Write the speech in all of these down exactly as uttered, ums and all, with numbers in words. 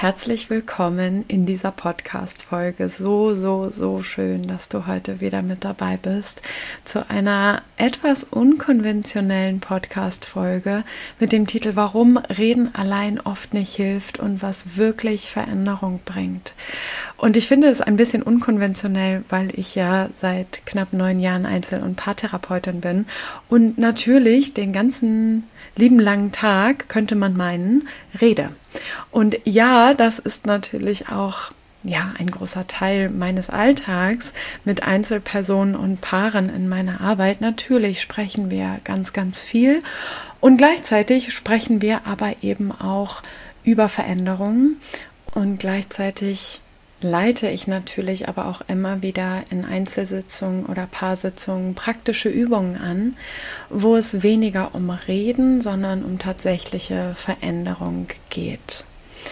herzlich willkommen in dieser Podcast-Folge. So, so, so schön, dass du heute wieder mit dabei bist zu einer etwas unkonventionellen Podcast-Folge mit dem Titel Warum Reden allein oft nicht hilft und was wirklich Veränderung bringt. Und ich finde es ein bisschen unkonventionell, weil ich ja seit knapp neun Jahren Einzel- und Paartherapeutin bin und natürlich den ganzen lieben langen Tag, könnte man meinen, rede. Und ja, das ist natürlich auch ja, ein großer Teil meines Alltags mit Einzelpersonen und Paaren in meiner Arbeit. Natürlich sprechen wir ganz, ganz viel und gleichzeitig sprechen wir aber eben auch über Veränderungen und gleichzeitig leite ich natürlich aber auch immer wieder in Einzelsitzungen oder Paarsitzungen praktische Übungen an, wo es weniger um Reden, sondern um tatsächliche Veränderung geht.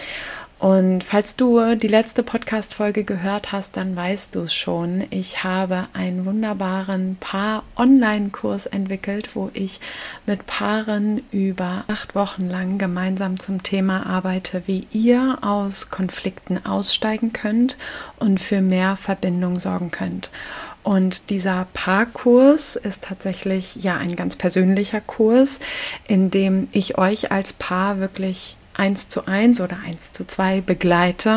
Und falls du die letzte Podcast-Folge gehört hast, dann weißt du es schon. Ich habe einen wunderbaren Paar-Online-Kurs entwickelt, wo ich mit Paaren über acht Wochen lang gemeinsam zum Thema arbeite, wie ihr aus Konflikten aussteigen könnt und für mehr Verbindung sorgen könnt. Und dieser Paarkurs ist tatsächlich ja ein ganz persönlicher Kurs, in dem ich euch als Paar wirklich eins zu eins oder eins zu zwei begleite,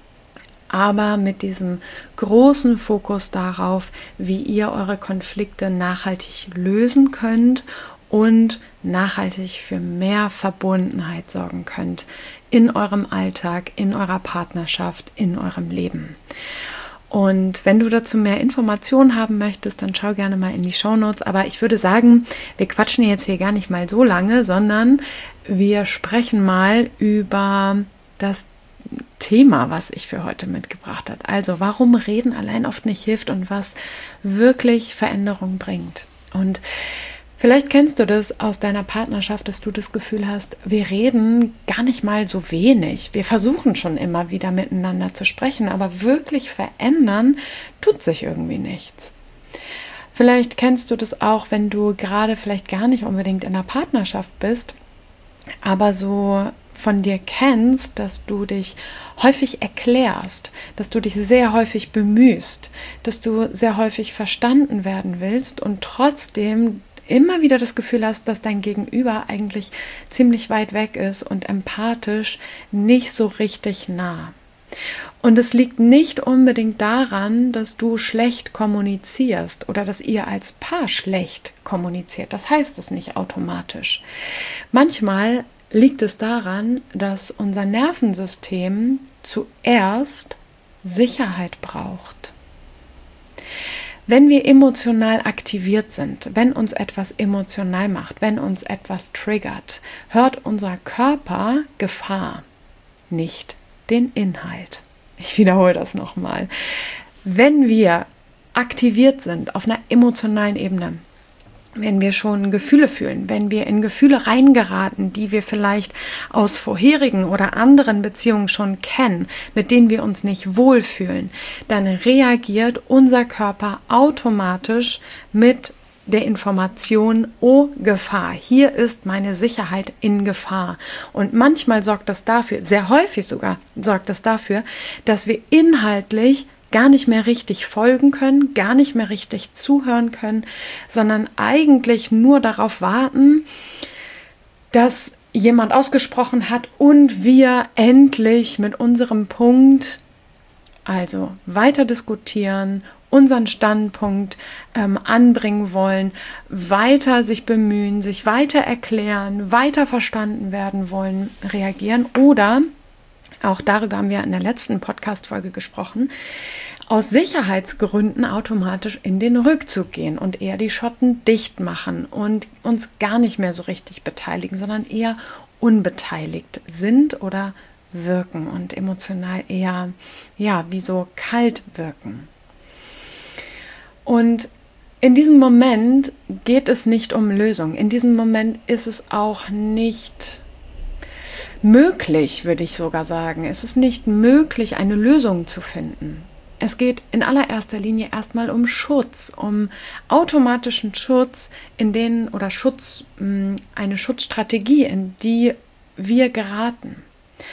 aber mit diesem großen Fokus darauf, wie ihr eure Konflikte nachhaltig lösen könnt und nachhaltig für mehr Verbundenheit sorgen könnt in eurem Alltag, in eurer Partnerschaft, in eurem Leben. Und wenn du dazu mehr Informationen haben möchtest, dann schau gerne mal in die Shownotes. Aber ich würde sagen, wir quatschen jetzt hier gar nicht mal so lange, sondern wir sprechen mal über das Thema, was ich für heute mitgebracht habe. Also, warum Reden allein oft nicht hilft und was wirklich Veränderung bringt. Und vielleicht kennst du das aus deiner Partnerschaft, dass du das Gefühl hast, wir reden gar nicht mal so wenig. Wir versuchen schon immer wieder miteinander zu sprechen, aber wirklich verändern tut sich irgendwie nichts. Vielleicht kennst du das auch, wenn du gerade vielleicht gar nicht unbedingt in einer Partnerschaft bist, aber so von dir kennst, dass du dich häufig erklärst, dass du dich sehr häufig bemühst, dass du sehr häufig verstanden werden willst und trotzdem immer wieder das Gefühl hast, dass dein Gegenüber eigentlich ziemlich weit weg ist und empathisch nicht so richtig nah. Und es liegt nicht unbedingt daran, dass du schlecht kommunizierst oder dass ihr als Paar schlecht kommuniziert. Das heißt es nicht automatisch. Manchmal liegt es daran, dass unser Nervensystem zuerst Sicherheit braucht. Wenn wir emotional aktiviert sind, wenn uns etwas emotional macht, wenn uns etwas triggert, hört unser Körper Gefahr, nicht den Inhalt. Ich wiederhole das nochmal. Wenn wir aktiviert sind auf einer emotionalen Ebene, wenn wir schon Gefühle fühlen, wenn wir in Gefühle reingeraten, die wir vielleicht aus vorherigen oder anderen Beziehungen schon kennen, mit denen wir uns nicht wohlfühlen, dann reagiert unser Körper automatisch mit der Information, oh Gefahr, hier ist meine Sicherheit in Gefahr. Und manchmal sorgt das dafür, sehr häufig sogar sorgt das dafür, dass wir inhaltlich gar nicht mehr richtig folgen können, gar nicht mehr richtig zuhören können, sondern eigentlich nur darauf warten, dass jemand ausgesprochen hat und wir endlich mit unserem Punkt, also weiter diskutieren, unseren Standpunkt ähm, anbringen wollen, weiter sich bemühen, sich weiter erklären, weiter verstanden werden wollen, reagieren oder auch darüber haben wir in der letzten Podcast-Folge gesprochen, aus Sicherheitsgründen automatisch in den Rückzug gehen und eher die Schotten dicht machen und uns gar nicht mehr so richtig beteiligen, sondern eher unbeteiligt sind oder wirken und emotional eher, ja, wie so kalt wirken. Und in diesem Moment geht es nicht um Lösung. In diesem Moment ist es auch nicht möglich, würde ich sogar sagen. Es ist nicht möglich, eine Lösung zu finden. Es geht in allererster Linie erstmal um Schutz, um automatischen Schutz, in den oder Schutz, eine Schutzstrategie, in die wir geraten.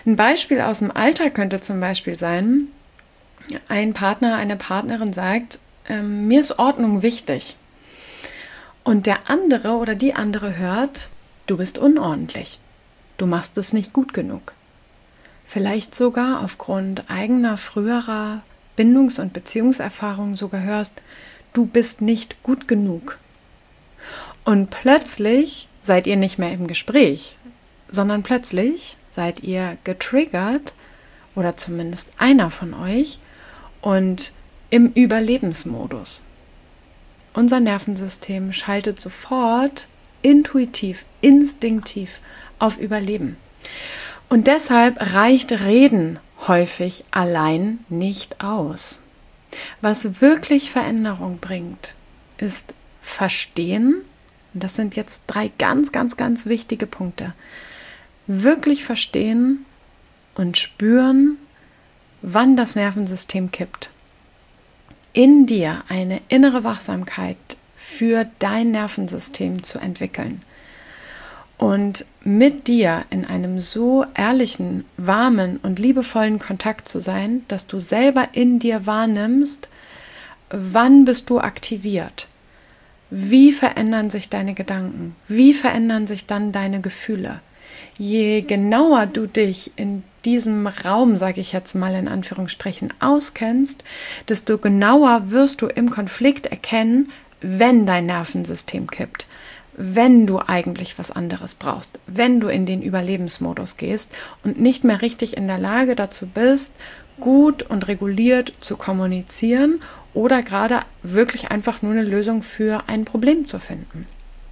Ein Beispiel aus dem Alltag könnte zum Beispiel sein, ein Partner, eine Partnerin sagt, ähm, mir ist Ordnung wichtig. Und der andere oder die andere hört, du bist unordentlich. Du machst es nicht gut genug. Vielleicht sogar aufgrund eigener früherer Bindungs- und Beziehungserfahrungen sogar hörst, du bist nicht gut genug. Und plötzlich seid ihr nicht mehr im Gespräch, sondern plötzlich seid ihr getriggert oder zumindest einer von euch und im Überlebensmodus. Unser Nervensystem schaltet sofort intuitiv, instinktiv auf Überleben. Und deshalb reicht Reden häufig allein nicht aus. Was wirklich Veränderung bringt, ist Verstehen. Und das sind jetzt drei ganz, ganz, ganz wichtige Punkte. Wirklich verstehen und spüren, wann das Nervensystem kippt. In dir eine innere Wachsamkeit für dein Nervensystem zu entwickeln. Und mit dir in einem so ehrlichen, warmen und liebevollen Kontakt zu sein, dass du selber in dir wahrnimmst, wann bist du aktiviert? Wie verändern sich deine Gedanken? Wie verändern sich dann deine Gefühle? Je genauer du dich in diesem Raum, sage ich jetzt mal in Anführungsstrichen, auskennst, desto genauer wirst du im Konflikt erkennen, wenn dein Nervensystem kippt, wenn du eigentlich was anderes brauchst, wenn du in den Überlebensmodus gehst und nicht mehr richtig in der Lage dazu bist, gut und reguliert zu kommunizieren oder gerade wirklich einfach nur eine Lösung für ein Problem zu finden.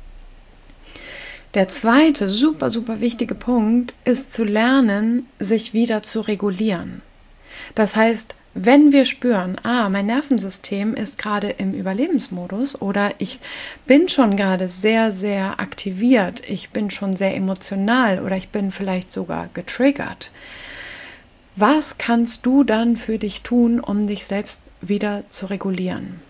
Der zweite super, super wichtige Punkt ist zu lernen, sich wieder zu regulieren. Das heißt, wenn wir spüren, ah, mein Nervensystem ist gerade im Überlebensmodus oder ich bin schon gerade sehr, sehr aktiviert, ich bin schon sehr emotional oder ich bin vielleicht sogar getriggert. Was kannst du dann für dich tun, um dich selbst wieder zu regulieren?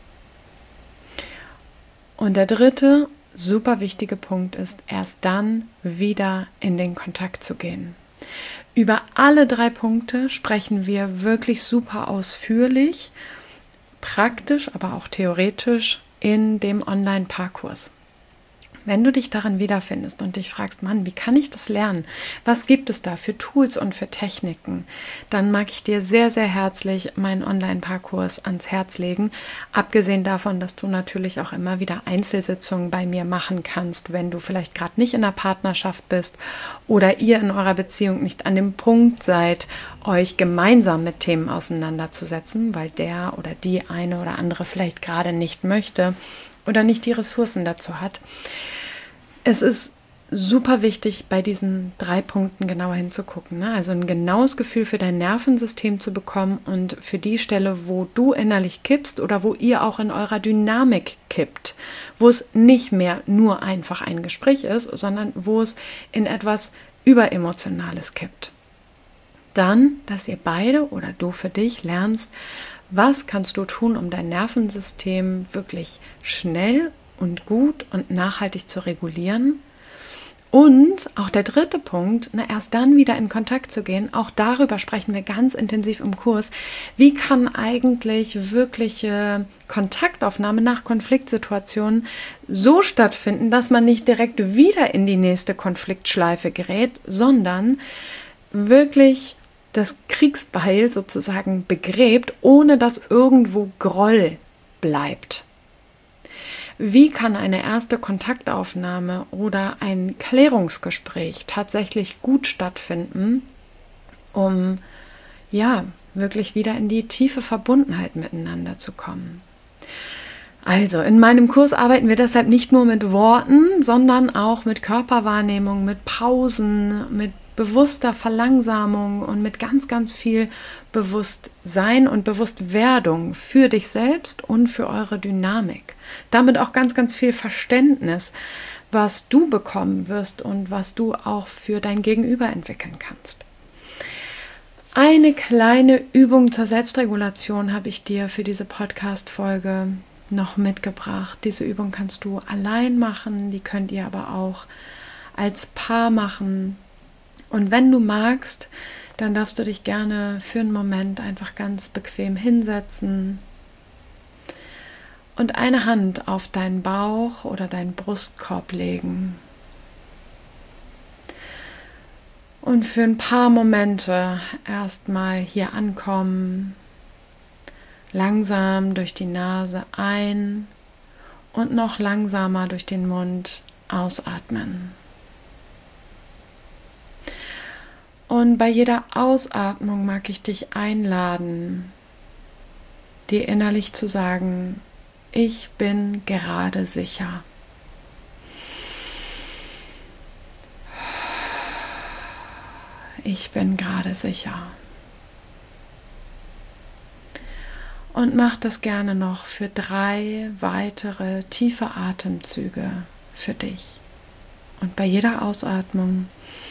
Und der dritte super wichtige Punkt ist, erst dann wieder in den Kontakt zu gehen. Über alle drei Punkte sprechen wir wirklich super ausführlich, praktisch, aber auch theoretisch in dem Online-Paarkurs. Wenn du dich darin wiederfindest und dich fragst, Mann, wie kann ich das lernen? Was gibt es da für Tools und für Techniken? Dann mag ich dir sehr, sehr herzlich meinen Online-Paarkurs ans Herz legen. Abgesehen davon, dass du natürlich auch immer wieder Einzelsitzungen bei mir machen kannst, wenn du vielleicht gerade nicht in einer Partnerschaft bist oder ihr in eurer Beziehung nicht an dem Punkt seid, euch gemeinsam mit Themen auseinanderzusetzen, weil der oder die eine oder andere vielleicht gerade nicht möchte oder nicht die Ressourcen dazu hat. Es ist super wichtig, bei diesen drei Punkten genauer hinzugucken. Ne? Also ein genaues Gefühl für dein Nervensystem zu bekommen und für die Stelle, wo du innerlich kippst oder wo ihr auch in eurer Dynamik kippt, wo es nicht mehr nur einfach ein Gespräch ist, sondern wo es in etwas Überemotionales kippt. Dann, dass ihr beide oder du für dich lernst, was kannst du tun, um dein Nervensystem wirklich schnell und gut und nachhaltig zu regulieren? Und auch der dritte Punkt, na, erst dann wieder in Kontakt zu gehen, auch darüber sprechen wir ganz intensiv im Kurs. Wie kann eigentlich wirkliche Kontaktaufnahme nach Konfliktsituationen so stattfinden, dass man nicht direkt wieder in die nächste Konfliktschleife gerät, sondern wirklich das Kriegsbeil sozusagen begräbt, ohne dass irgendwo Groll bleibt. Wie kann eine erste Kontaktaufnahme oder ein Klärungsgespräch tatsächlich gut stattfinden, um ja wirklich wieder in die tiefe Verbundenheit miteinander zu kommen? Also, in meinem Kurs arbeiten wir deshalb nicht nur mit Worten, sondern auch mit Körperwahrnehmung, mit Pausen, mit bewusster Verlangsamung und mit ganz, ganz viel Bewusstsein und Bewusstwerdung für dich selbst und für eure Dynamik. Damit auch ganz, ganz viel Verständnis, was du bekommen wirst und was du auch für dein Gegenüber entwickeln kannst. Eine kleine Übung zur Selbstregulation habe ich dir für diese Podcast-Folge noch mitgebracht. Diese Übung kannst du allein machen, die könnt ihr aber auch als Paar machen. Und wenn du magst, dann darfst du dich gerne für einen Moment einfach ganz bequem hinsetzen und eine Hand auf deinen Bauch oder deinen Brustkorb legen. Und für ein paar Momente erstmal hier ankommen, langsam durch die Nase ein und noch langsamer durch den Mund ausatmen. Und bei jeder Ausatmung mag ich dich einladen, dir innerlich zu sagen, ich bin gerade sicher. Ich bin gerade sicher. Und mach das gerne noch für drei weitere tiefe Atemzüge für dich. Und bei jeder Ausatmung,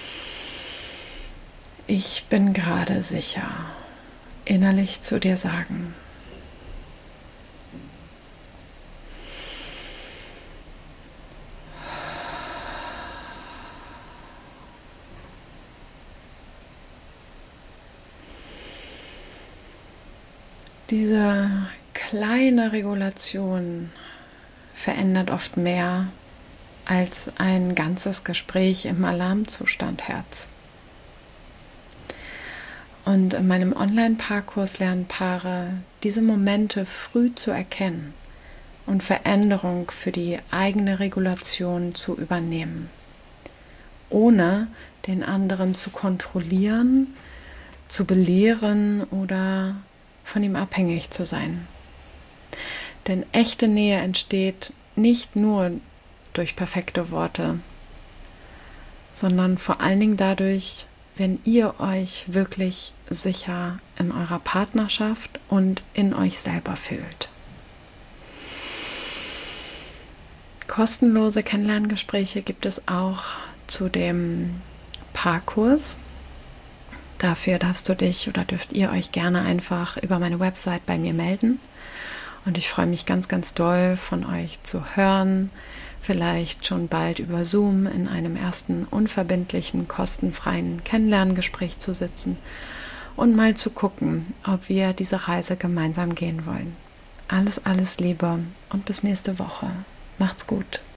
ich bin gerade sicher, innerlich zu dir sagen. Diese kleine Regulation verändert oft mehr als ein ganzes Gespräch im Alarmzustand Herz. Und in meinem Online-Paarkurs lernen Paare, diese Momente früh zu erkennen und Veränderung für die eigene Regulation zu übernehmen, ohne den anderen zu kontrollieren, zu belehren oder von ihm abhängig zu sein. Denn echte Nähe entsteht nicht nur durch perfekte Worte, sondern vor allen Dingen dadurch, wenn ihr euch wirklich sicher in eurer Partnerschaft und in euch selber fühlt. Kostenlose Kennenlerngespräche gibt es auch zu dem Paarkurs. Dafür darfst du dich oder dürft ihr euch gerne einfach über meine Website bei mir melden. Und ich freue mich ganz, ganz doll von euch zu hören. Vielleicht schon bald über Zoom in einem ersten unverbindlichen, kostenfreien Kennenlerngespräch zu sitzen und mal zu gucken, ob wir diese Reise gemeinsam gehen wollen. Alles, alles Liebe und bis nächste Woche. Macht's gut.